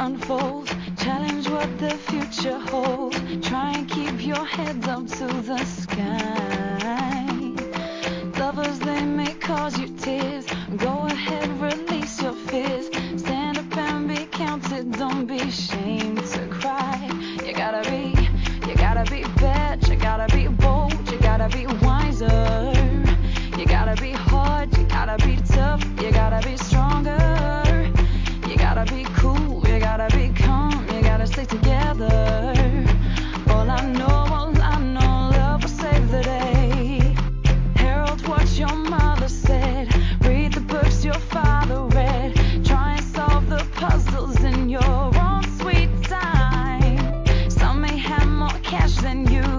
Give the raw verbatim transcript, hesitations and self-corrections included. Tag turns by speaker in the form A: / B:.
A: unfolds. Challenge what the future holds. Try and keep your head up to the sky. Lovers, they may cause you tears. Go ahead, release your fears. Stand up and be counted. Don't be ashamed to cry. You gotta be, you gotta be bad. You gotta be bold. You gotta be wiser. You gotta be hard. You gotta be tough. You gotta be stronger. You gotta be cool. You gotta be calm. You gotta stay together. All I know, all I know, love will save the day. Herald what your mother said. Read the books your father read. Try and solve the puzzles in your own sweet time. Some may have more cash than you.